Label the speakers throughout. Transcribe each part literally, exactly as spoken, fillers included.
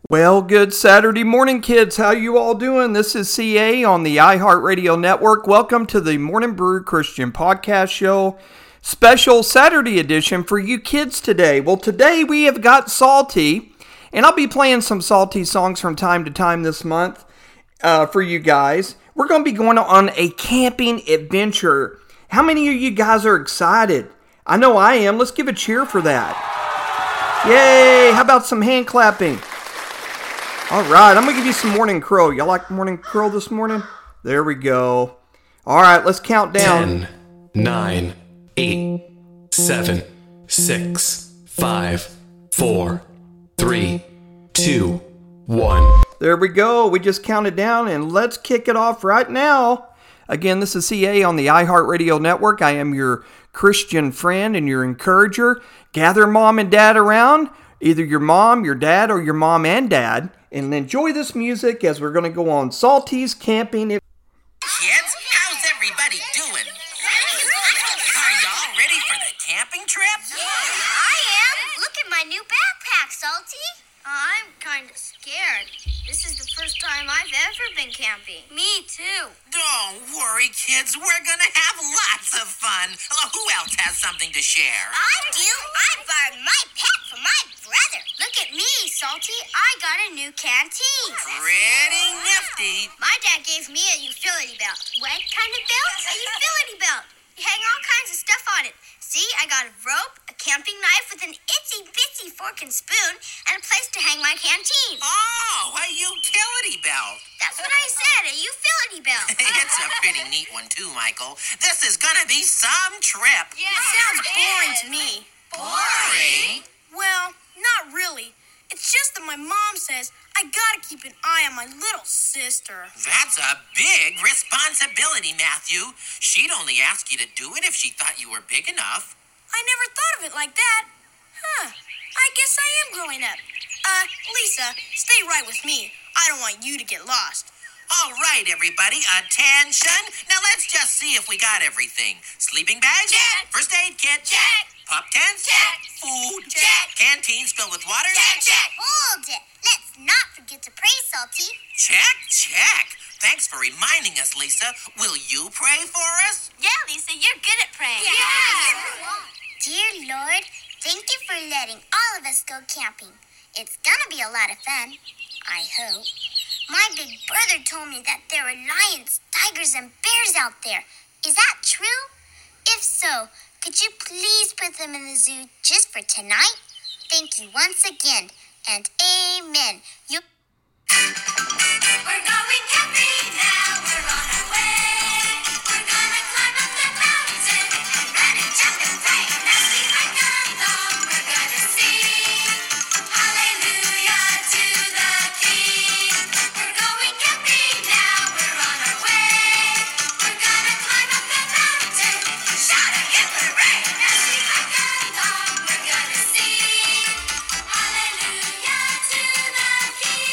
Speaker 1: Well, good Saturday morning, kids. How you all doing? This is C A on the iHeartRadio Network. Welcome to the Morning Brew Christian Podcast Show, special Saturday edition for you kids today. Well, today we have got Salty, and I'll be playing some Salty songs from time to time this month uh, for you guys. We're going to be going on a camping adventure. How many of you guys are excited? I know I am. Let's give a cheer for that. Yay! How about some hand clapping? All right, I'm going to give you some morning crow. Y'all like morning crow this morning? There we go. All right, let's count down.
Speaker 2: ten, nine, eight, seven, six, five, four, three, two, one.
Speaker 1: There we go. We just counted down, and let's kick it off right now. Again, this is C A on the iHeartRadio Network. I am your Christian friend and your encourager. Gather mom and dad around, either your mom, your dad, or your mom and dad, and enjoy this music as we're going to go on Salty's Camping.
Speaker 3: Kids, how's everybody doing? Are y'all ready for the camping trip?
Speaker 4: I am. Look at my new backpack, Salty. I'm kind of scared. This is the first time I've ever been camping. Me too.
Speaker 3: Don't worry, kids. We're gonna have lots of fun. Uh, Who else has something to share?
Speaker 4: I do. I borrowed my pet from my brother. Look at me, Salty. I got a new canteen.
Speaker 3: Pretty nifty.
Speaker 4: My dad gave me a utility belt. What kind of belt? A utility belt. You hang all kinds of stuff on it. See, I got a rope, a camping knife with an itsy-bitsy fork and spoon, and a place to hang my canteen.
Speaker 3: Oh, a utility belt.
Speaker 4: That's what I said, a utility belt.
Speaker 3: It's a pretty neat one, too, Michael. This is gonna be some trip.
Speaker 4: Yeah, sounds boring to me.
Speaker 3: Boring?
Speaker 5: Well, not really. It's just that my mom says I gotta keep an eye on my little sister.
Speaker 3: That's a big responsibility, Matthew. She'd only ask you to do it if she thought you were big enough.
Speaker 5: I never thought of it like that. Huh. I guess I am growing up. Uh, Lisa, stay right with me. I don't want you to get lost.
Speaker 3: All right, everybody, attention. Now let's just see if we got everything. Sleeping bags?
Speaker 4: Check.
Speaker 3: First aid kit?
Speaker 4: Check.
Speaker 3: Pop tents?
Speaker 4: Check.
Speaker 3: Food?
Speaker 4: Check.
Speaker 3: Canteens filled with water?
Speaker 4: Check, check. Hold it. Let's not forget to pray, Salty.
Speaker 3: Check, check. Thanks for reminding us, Lisa. Will you pray for us?
Speaker 4: Yeah, Lisa, you're good at praying. Yeah. Dear Lord, thank you for letting all of us go camping. It's gonna be a lot of fun, I hope. My big brother told me that there are lions, tigers, and bears out there. Is that true? If so, could you please put them in the zoo just for tonight? Thank you once again, and amen. You. We're going camping now. We're on our way. We're gonna climb up the mountain and run and jump and play. And as we hike along, we're gonna sing hallelujah to the King. We're going camping now. We're on our way. We're gonna climb up the mountain and shout a hip hooray. And as we hike along, we're gonna sing hallelujah to the King.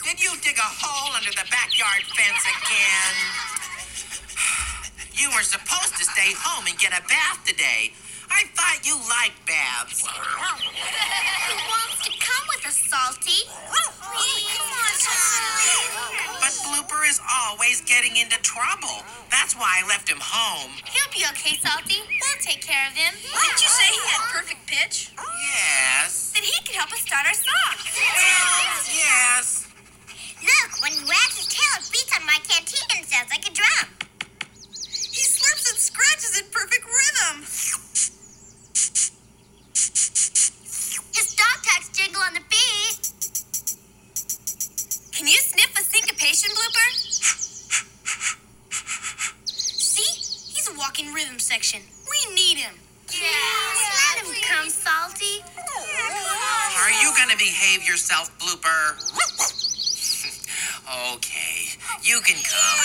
Speaker 3: Did you dig a hole under the backyard fence again? You were supposed to stay home and get a bath today. I thought you liked baths.
Speaker 4: Who wants to come with us, Salty?
Speaker 3: But Blooper is always getting into trouble. That's why I left him home.
Speaker 4: He'll be okay, Salty. We'll take care of him.
Speaker 5: Didn't you say he had perfect pitch?
Speaker 3: Yes.
Speaker 5: Then he could help us start our song.
Speaker 3: Well, yes.
Speaker 4: Look, when he wags his tail, it beats on my canteen and sounds like a drum.
Speaker 5: He slurps and scratches in perfect rhythm.
Speaker 4: His dog tags jingle on the beat.
Speaker 5: Can you sniff a syncopation, Blooper? See? He's a walking rhythm section. We need him.
Speaker 4: Let him come, Salty.
Speaker 3: Are you going to behave yourself, Blooper? Okay, you can come.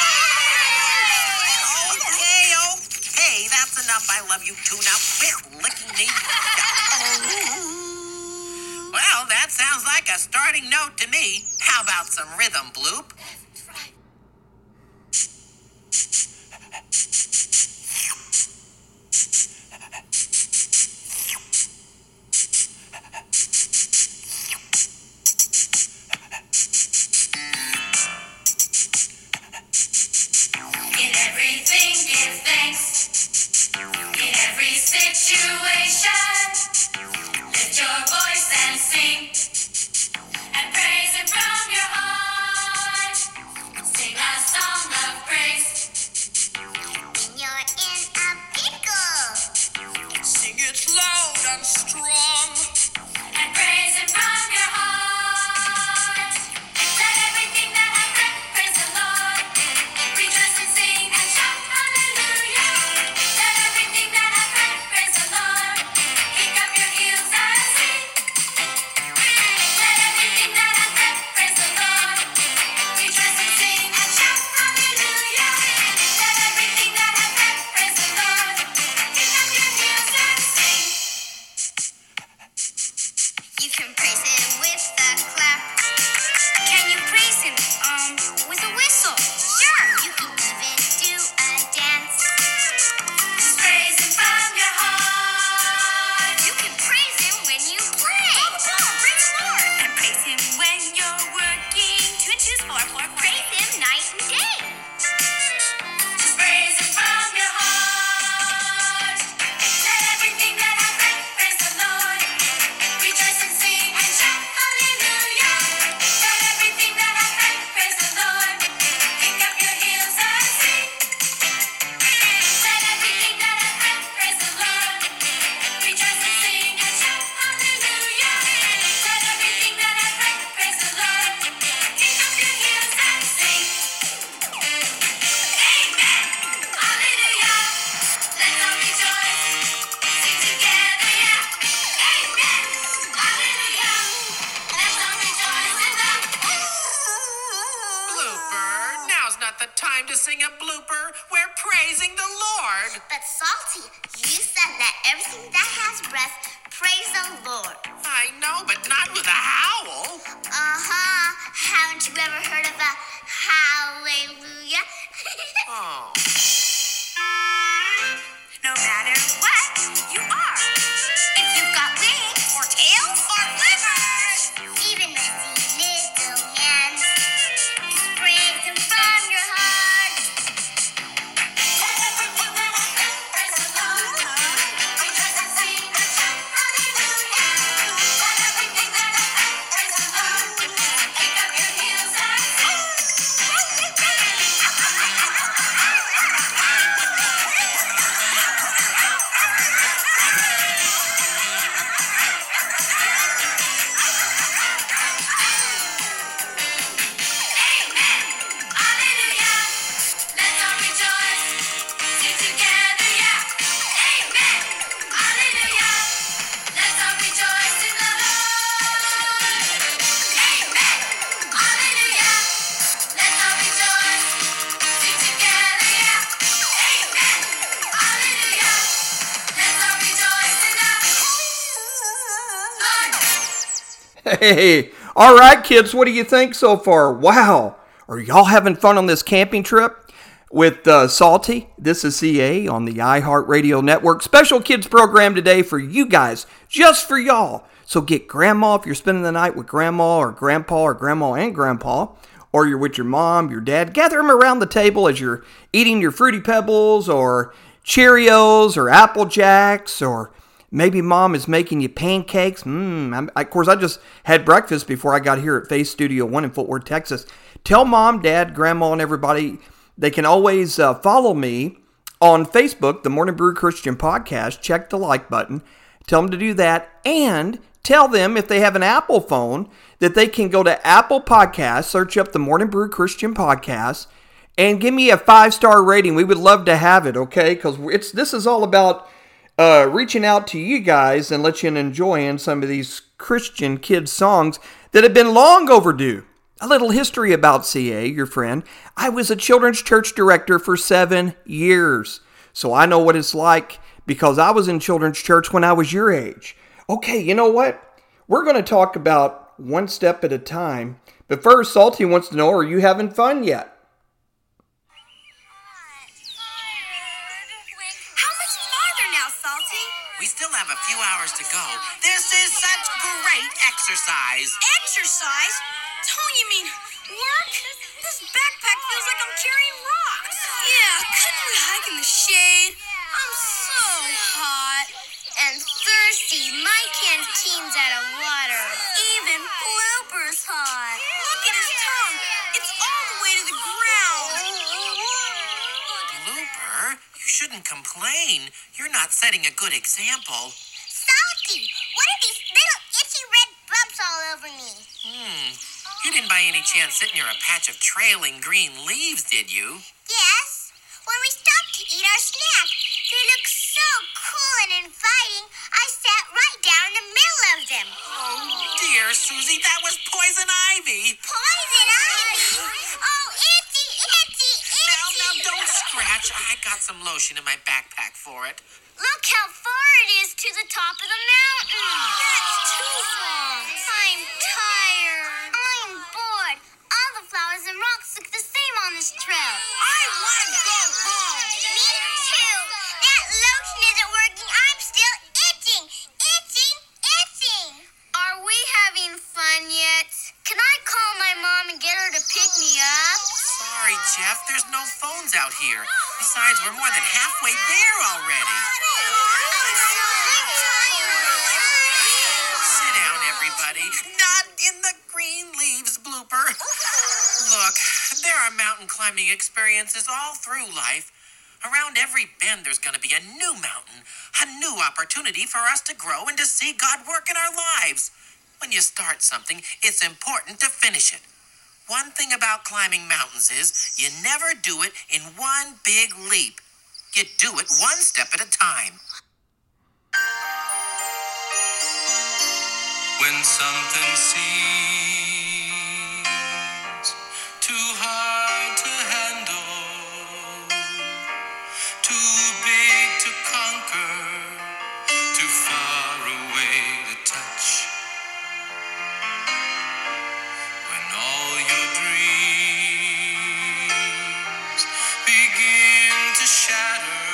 Speaker 3: Okay, okay, that's enough. I love you too. Now quit licking me. Well, that sounds like a starting note to me. How about some rhythm, Bloop? Sing a blooper. We're praising the Lord.
Speaker 4: But Salty, you said that everything that has breath, praise the Lord.
Speaker 3: I know, but not with a howl.
Speaker 4: Uh-huh. Haven't you ever heard of a hallelujah?
Speaker 3: Oh.
Speaker 5: No matter what you are,
Speaker 4: If you've got wings
Speaker 5: or tails or flippers,
Speaker 4: even messy little hands, just praise him from your heart.
Speaker 1: Hey, All right, kids, what do you think so far? Wow. Are y'all having fun on this camping trip with uh, Salty? This is C A on the iHeartRadio Network. Special kids program today for you guys, just for y'all. So get grandma if you're spending the night with grandma or grandpa or grandma and grandpa, or you're with your mom, your dad. Gather them around the table as you're eating your Fruity Pebbles or Cheerios or Apple Jacks, or maybe mom is making you pancakes. Mmm. Of course, I just had breakfast before I got here at Faith Studio One in Fort Worth, Texas. Tell mom, dad, grandma, and everybody they can always uh, follow me on Facebook, the Morning Brew Christian Podcast. Check the like button. Tell them to do that, and tell them if they have an Apple phone that they can go to Apple Podcasts, search up the Morning Brew Christian Podcast, and give me a five-star rating. We would love to have it, okay? Because it's this is all about uh, reaching out to you guys and let you enjoy some of these Christian kids songs that have been long overdue. A little history about C A, your friend. I was a children's church director for seven years. So I know what it's like because I was in children's church when I was your age. Okay, you know what? We're going to talk about one step at a time. But first, Salty wants to know, are you having fun yet?
Speaker 3: We still have a few hours to go. This is such great exercise.
Speaker 5: Exercise? Don't you mean work? This backpack feels like I'm carrying rocks. Yeah, couldn't we hike in the shade? I'm so hot.
Speaker 4: And thirsty. My canteen's out of water.
Speaker 5: Even Blooper's hot. Look at his tongue. It's all the way to the ground.
Speaker 3: Blooper, you shouldn't complain. You're not setting a good example.
Speaker 4: Salty! What are these little itchy red bumps all over me?
Speaker 3: Hmm. You didn't by any chance sit near a patch of trailing green leaves, did you?
Speaker 4: Yes. When we stopped to eat our snack, they looked so cool and inviting, I sat right down in the middle of them.
Speaker 3: Oh, dear, Susie, that was poison ivy.
Speaker 4: Poison ivy? Oh, itchy, itchy, itchy.
Speaker 3: Now, now, don't scratch. I got some lotion in my backpack for it.
Speaker 4: Look how far it is to the top of the mountain.
Speaker 5: That's too long.
Speaker 4: I'm tired. I'm bored. All the flowers and rocks look the same on this trail.
Speaker 5: I want to go home.
Speaker 4: Me too. That lotion isn't working. I'm still itching. Itching, itching. Are we having fun yet? Can I call my mom and get her to pick me up?
Speaker 3: Sorry, Jeff, there's no phones out here. Besides, we're more than halfway there already. Sit down, everybody. Not in the green leaves, Blooper. Look, there are mountain climbing experiences all through life. Around every bend, there's going to be a new mountain, a new opportunity for us to grow and to see God work in our lives. When you start something, it's important to finish it. One thing about climbing mountains is you never do it in one big leap. You do it one step at a time.
Speaker 2: When something seems too hard to handle, too big to conquer, too far away to touch, when all your dreams begin to shatter,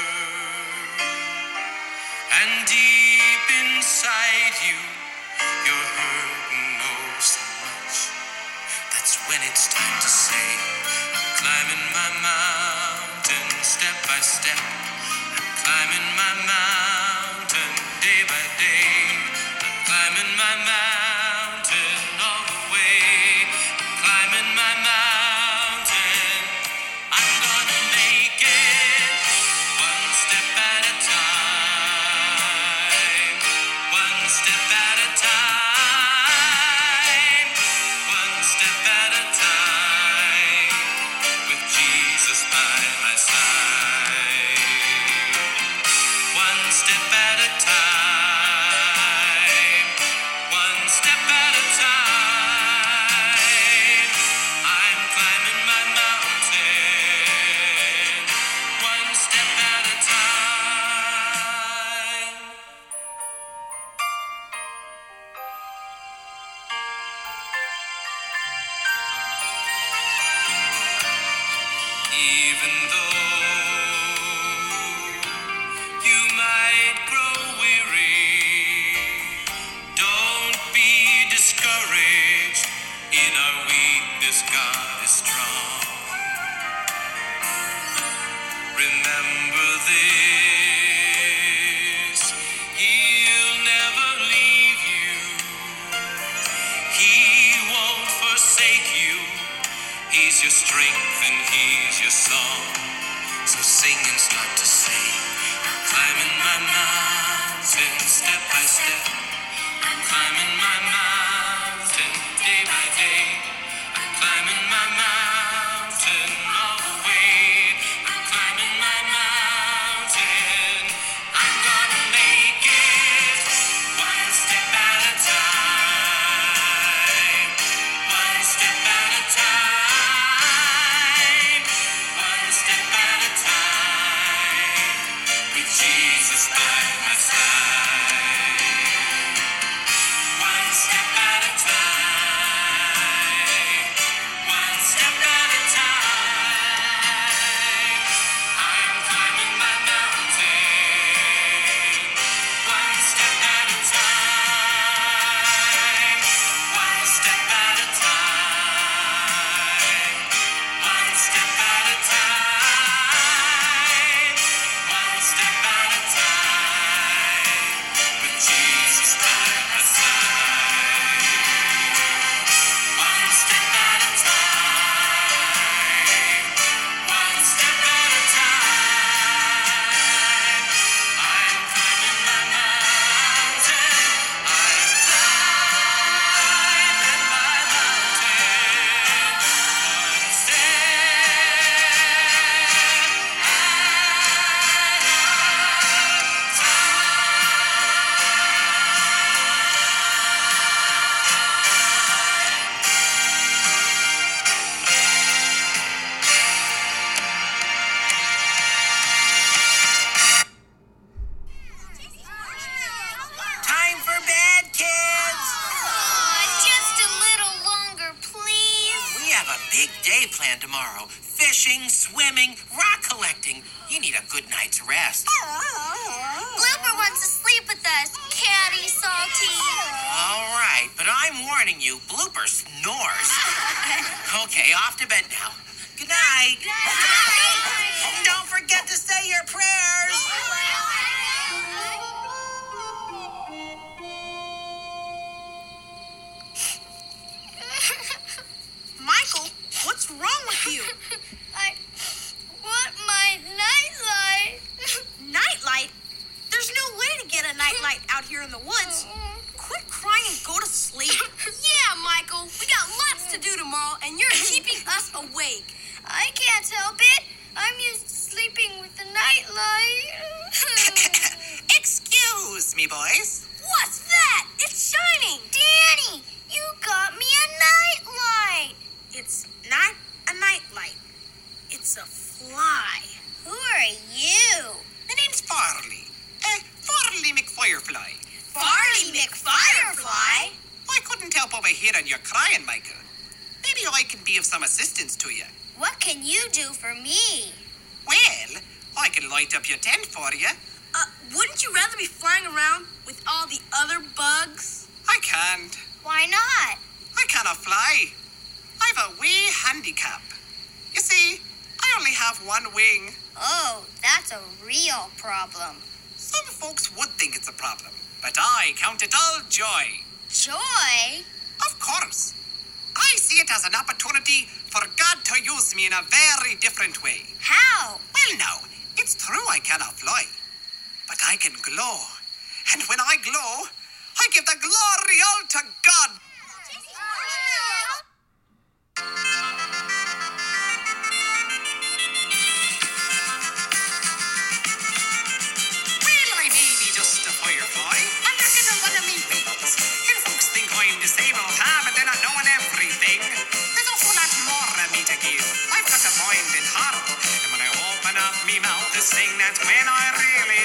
Speaker 2: and deep inside you you're hurting oh so much. That's when it's time to say, I'm climbing my mountain step by step. I'm climbing my mountain day by day. I'm climbing my mountain all the way. I'm climbing my mountain. I'm gonna make it one step at a time. One step at a time. One step at a time. With Jesus by my side. One step yes, God is strong. Remember this, He'll never leave you. He won't forsake you. He's your strength and He's your song. So sing and start to sing. I'm climbing my mountain step by step. I'm climbing my mountain day by day. I'm climbing my mountain all the way. I'm climbing my mountain. I'm gonna make it one step at a time. One step at a time. One step at a time. With Jesus by my side. One step at a time. One step at a time. I'm climbing my mountain. One step at a time. One step at a time. One step at a time. One step at a time. With Jesus by my side. One step at a time. One step at a time. I'm climbing my mountain. I'm climbing my mountain. One
Speaker 3: Time for bed, kids!
Speaker 4: Aw, just a little longer, please.
Speaker 3: We have a big day planned tomorrow. Fishing, swimming, rock collecting. You need a good night's rest.
Speaker 4: Blooper wants to sleep with us. Catty, Salty.
Speaker 3: All right, but I'm warning you, Blooper snores. Okay, off to bed now. Good night. Don't forget to say your prayers.
Speaker 5: Michael, what's wrong with you?
Speaker 4: I want my nightlight.
Speaker 5: Nightlight? There's no way to get a nightlight out here in the woods. Quit crying and go to sleep.
Speaker 6: Yeah, Michael, we got lots to do tomorrow, and you're keeping us awake.
Speaker 4: I can't help it. I'm used to sleeping with the nightlight.
Speaker 3: Excuse me, boys.
Speaker 6: What's that? It's shining.
Speaker 4: Danny, you got me a nightlight.
Speaker 5: It's not a nightlight. It's a fly.
Speaker 4: Who are you?
Speaker 3: My name's Farley. Uh, Farley McFirefly.
Speaker 6: Farley McFirefly?
Speaker 3: I couldn't help overhearing you crying, Michael. Maybe I can be of some assistance to you.
Speaker 4: What can you do for me?
Speaker 3: Well, I can light up your tent for you.
Speaker 6: Uh, wouldn't you rather be flying around with all the other bugs?
Speaker 3: I can't.
Speaker 4: Why not?
Speaker 3: I cannot fly. I've a wee handicap. You see, I only have one wing.
Speaker 4: Oh, that's a real problem.
Speaker 3: Some folks would think it's a problem, but I count it all joy.
Speaker 4: Joy?
Speaker 3: Of course. I see it as an opportunity for God to use me in a very different way.
Speaker 4: How?
Speaker 3: Well, now, it's true I cannot fly, but I can glow. And when I glow, I give the glory all to God. Well, I may be just a firefly, and that isn't one of me wings. And folks think I'm the same old ham, but they're not knowing everything. There's a whole lot more of me to give. I've got a mind and heart, and when I open up me mouth to sing, that's when I really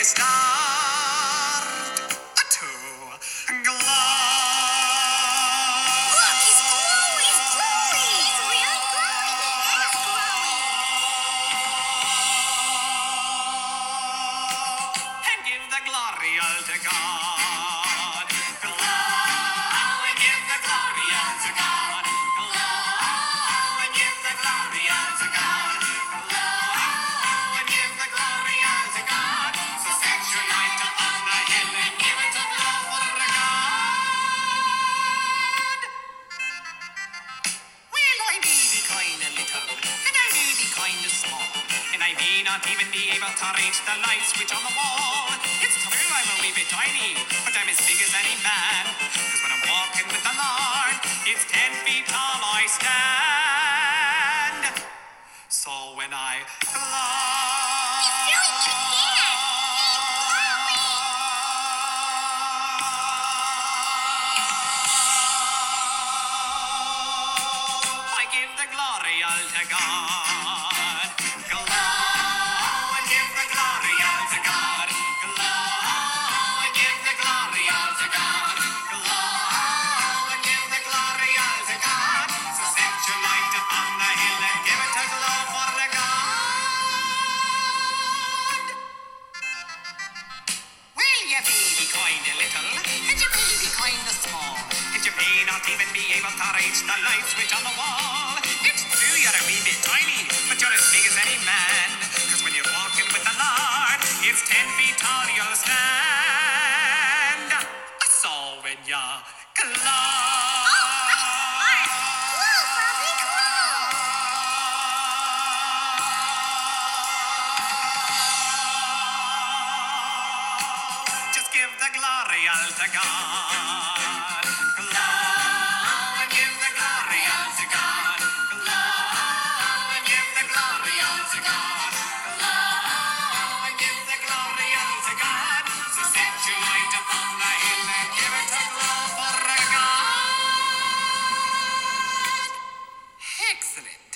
Speaker 3: start to glow.
Speaker 4: Look, he's glowing. He's glowing. He's really glowing. He's glowing.
Speaker 3: And give the glory all to God. Glow, and give the glory all to God. Glow,
Speaker 2: not even be able to reach the light switch on the wall. It's true I'm a wee bit tiny, but I'm as big as any man. Cause when I'm walking with the Lord, it's ten feet tall I stand. So when I I give the glory all to God. Glow and give the glory all to God. Glow and give the glory all to God. Glow and give the glory all to God. So set your light upon the hill and give it a glow for the God. Well, you may be kind of little, and you may be kind of small, and you may not even be able to reach the light switch on the wall. It's true you're a wee bit tiny, but you're as big as any man. Cause when you're walking with the Lord, it's ten feet tall you'll stand. So when you just give the glory all to God. Glow and give the glory all to God. Glow and give the glory all to God. Glow and give the glory all to God. So set your light upon the hill and give it a glow for a God. Excellent.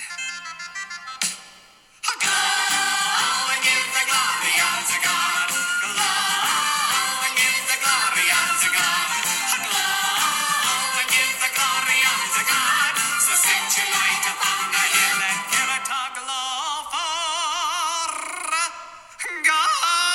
Speaker 2: Glow and give the glory all to God. Glow and give the glory all to God. Glow and give the glory all to God. So set your light upon the hill and give it a glow for God.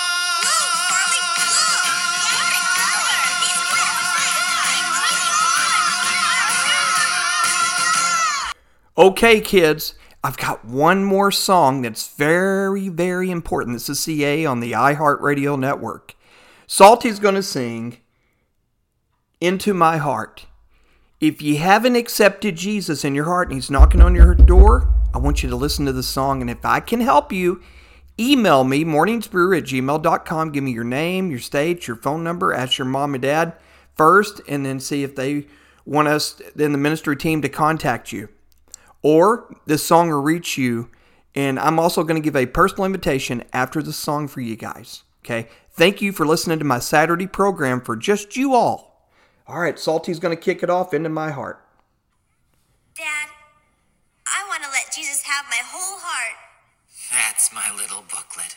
Speaker 1: Okay, kids, I've got one more song that's very, very important. This is C A on the iHeartRadio network. Salty's going to sing Into My Heart. If you haven't accepted Jesus in your heart and he's knocking on your door, I want you to listen to the song. And if I can help you, email me, morningsbrew at gmail dot com. Give me your name, your state, your phone number. Ask your mom and dad first, and then see if they want us, then the ministry team, to contact you. Or this song will reach you, and I'm also going to give a personal invitation after the song for you guys. Okay? Thank you for listening to my Saturday program for just you all. All right, Salty's going to kick it off, Into My Heart.
Speaker 5: Dad, I want to let Jesus have my whole heart.
Speaker 3: That's my little booklet.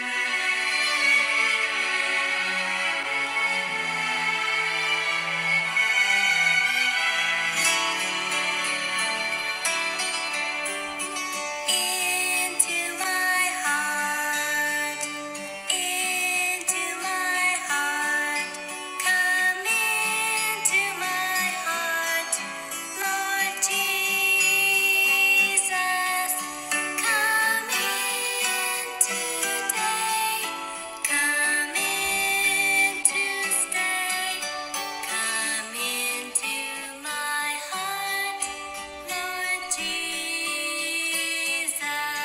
Speaker 5: Into my heart, into my heart, come into my heart, Lord Jesus, come in today, come in to stay, come into my heart, Lord Jesus,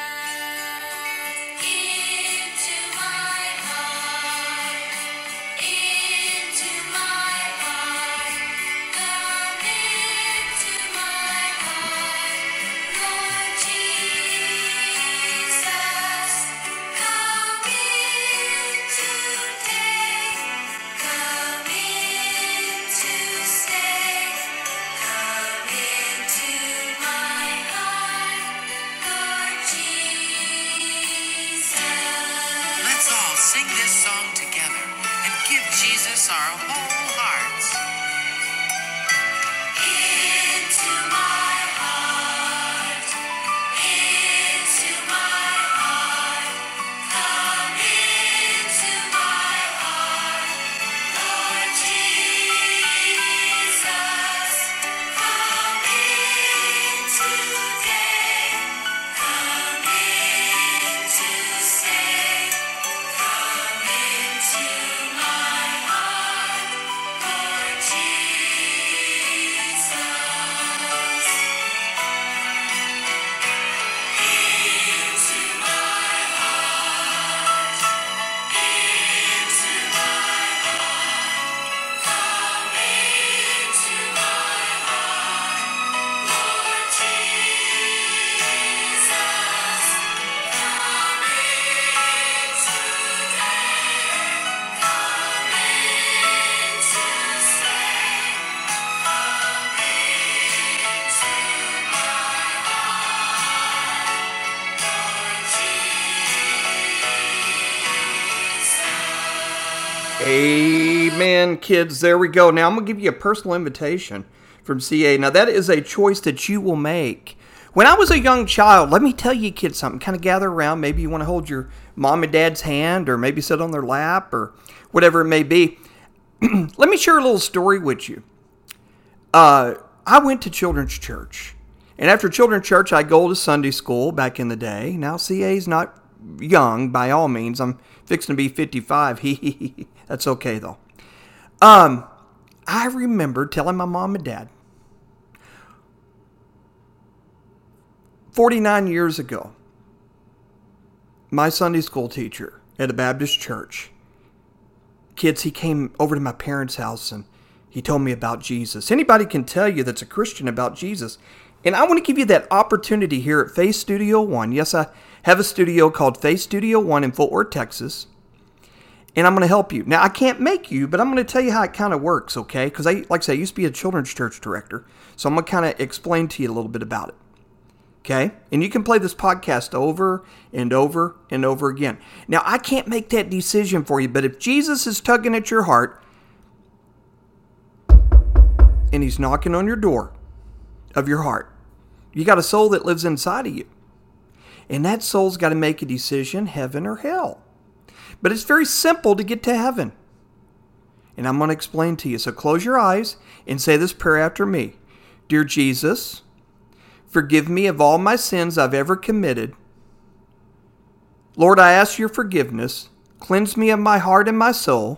Speaker 5: into my heart, into my heart, come into my heart, Lord Jesus, come in today, come in to stay, come into my heart, Lord Jesus.
Speaker 3: Let's all sing this song together and give Jesus our whole hearts.
Speaker 5: Into my heart, into my heart, come into my heart, Lord Jesus, come in today, come in to stay, come into my heart,
Speaker 1: Amen, kids. There we go. Now I'm going to give you a personal invitation from C A. Now that is a choice that you will make. When I was a young child, let me tell you kids something. Kind of gather around. Maybe you want to hold your mom and dad's hand, or maybe sit on their lap, or whatever it may be. Let me share a little story with you. Uh, I went to children's church. And after children's church, I go to Sunday school back in the day. Now C A's not young by all means. I'm fixing to be fifty-five. That's okay though. Um, I remember telling my mom and dad, forty-nine years ago, my Sunday school teacher at a Baptist church, kids, he came over to my parents' house and he told me about Jesus. Anybody can tell you that's a Christian about Jesus. And I want to give you that opportunity here at Faith Studio One. Yes, I have a studio called Faith Studio One in Fort Worth, Texas. And I'm going to help you. Now, I can't make you, but I'm going to tell you how it kind of works, okay? Because, I, like I say, I used to be a children's church director. So I'm going to kind of explain to you a little bit about it. Okay? And you can play this podcast over and over and over again. Now, I can't make that decision for you, but if Jesus is tugging at your heart and he's knocking on your door of your heart, you got a soul that lives inside of you. And that soul's got to make a decision, heaven or hell. But it's very simple to get to heaven. And I'm going to explain to you. So close your eyes and say this prayer after me. Dear Jesus, forgive me of all my sins I've ever committed. Lord, I ask your forgiveness. Cleanse me of my heart and my soul.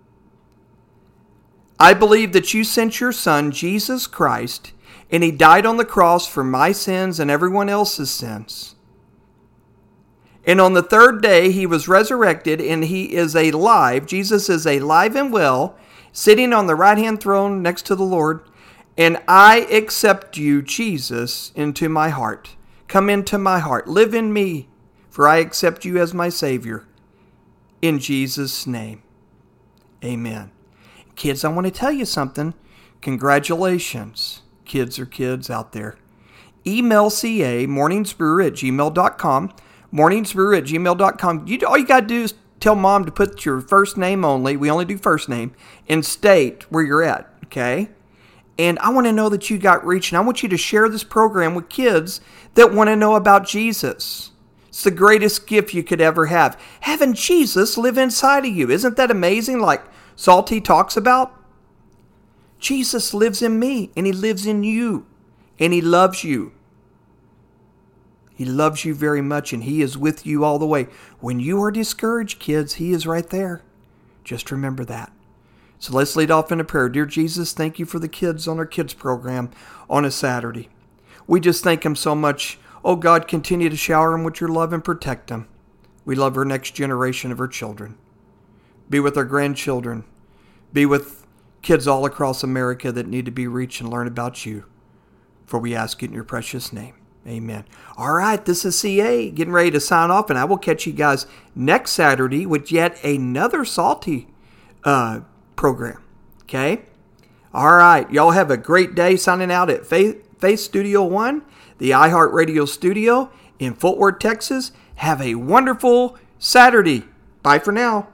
Speaker 1: I believe that you sent your Son, Jesus Christ, and he died on the cross for my sins and everyone else's sins. And on the third day, he was resurrected, and he is alive. Jesus is alive and well, sitting on the right-hand throne next to the Lord. And I accept you, Jesus, into my heart. Come into my heart. Live in me, for I accept you as my Savior. In Jesus' name, amen. Kids, I want to tell you something. Congratulations, kids or kids out there. Email C A, morningsbrew at gmail dot com. morningsbrew at gmail dot com. You, all you got to do is tell mom to put your first name only. We only do first name. And state where you're at, okay? And I want to know that you got reached. And I want you to share this program with kids that want to know about Jesus. It's the greatest gift you could ever have. Having Jesus live inside of you. Isn't that amazing? Like Salty talks about. Jesus lives in me, and he lives in you, and he loves you. He loves you very much, and he is with you all the way. When you are discouraged, kids, he is right there. Just remember that. So let's lead off in a prayer. Dear Jesus, thank you for the kids on our kids program on a Saturday. We just thank him so much. Oh God, continue to shower them with your love and protect them. We love our next generation of our children. Be with our grandchildren. Be with kids all across America that need to be reached and learn about you. For we ask it in your precious name. Amen. All right, this is C A getting ready to sign off, and I will catch you guys next Saturday with yet another Salty uh, program. Okay? All right, y'all have a great day. Signing out at Faith, Faith Studio One, the iHeartRadio studio in Fort Worth, Texas. Have a wonderful Saturday. Bye for now.